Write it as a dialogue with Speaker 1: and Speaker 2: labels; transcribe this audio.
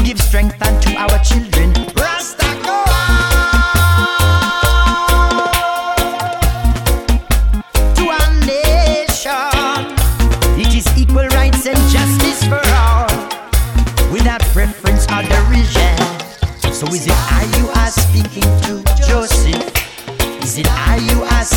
Speaker 1: give strength unto our children. Rasta go on to our nation. It is equal rights and justice for all, without preference or derision. So is it I you are speaking to, Joseph? Is it I you are